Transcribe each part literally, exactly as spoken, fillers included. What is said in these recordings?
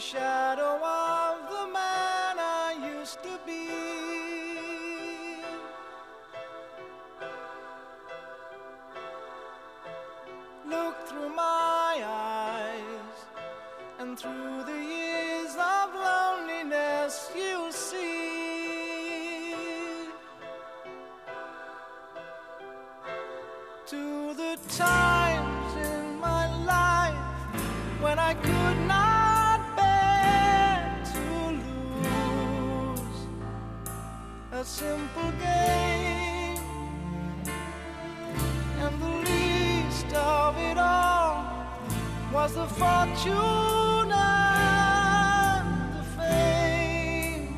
shadow of the man I used to be. Look through my eyes, and through the years of loneliness you'll see. To the times in my life when I could not bear to lose a simple game, and the least of it all was the fortune and the fame.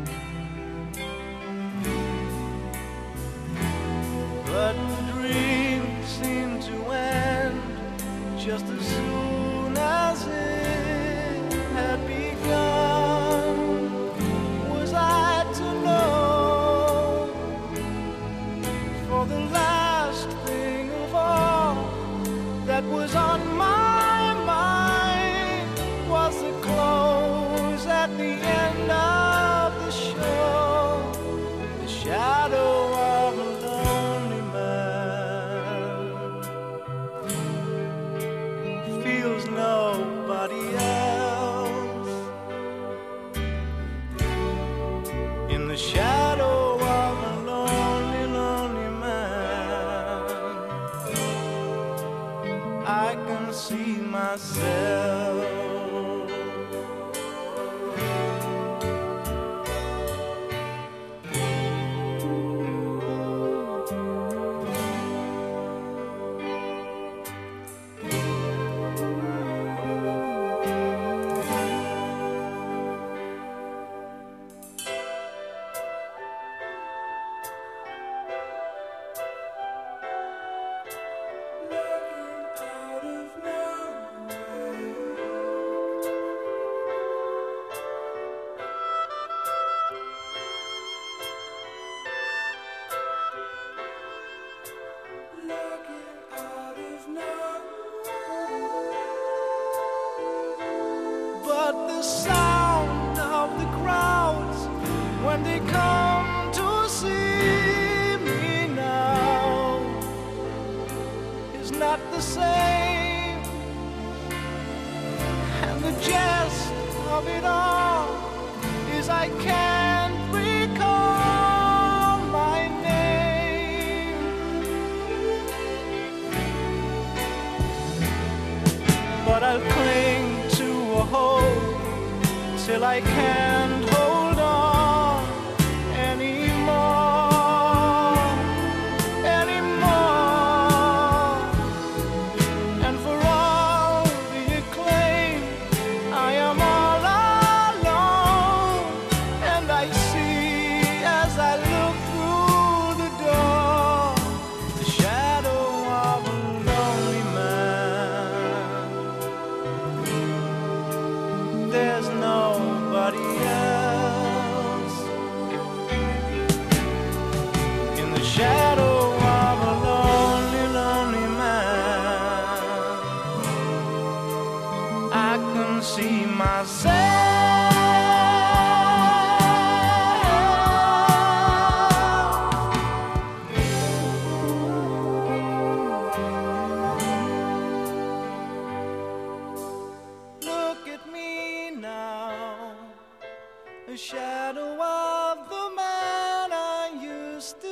But the dream seemed to end just as soon as it had begun. Was I to know, for the last thing of all that was on my mind was the close at the end of the show, the shadow of a lonely man who feels nobody else. In the shadow of a lonely, lonely man, I can see myself. But the sound of the crowds when they come to see me now is not the same, and the jest of it all is I can't recall my name. But I'll cling to a hope till I can't hold on anymore, anymore. And for all the acclaim, I am all alone, and I see as I look through the door the shadow of a lonely man. There's nobody else. In the shadow of a lonely, lonely man, I can see myself. Look at me now, a shadow of the man I used to